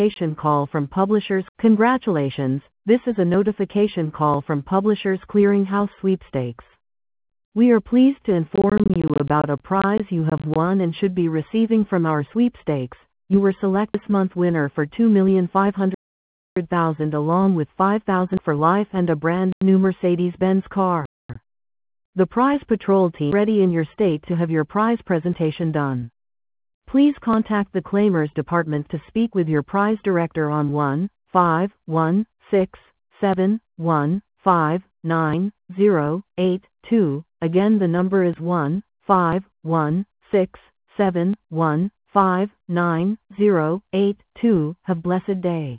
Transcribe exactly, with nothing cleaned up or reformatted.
notification call from Publishers. Congratulations, this is a notification call from Publishers Clearinghouse Sweepstakes. We are pleased to inform you about a prize you have won and should be receiving from our sweepstakes. You were selected this month winner for two million five hundred thousand dollars along with five thousand dollars for life and a brand new Mercedes-Benz car. The prize patrol team ready in your state to have your prize presentation done. Please contact the claimers department to speak with your prize director on one five one six seven one five nine zero eight two. Again, the number is one five one six seven one five nine zero eight two. Have a blessed day.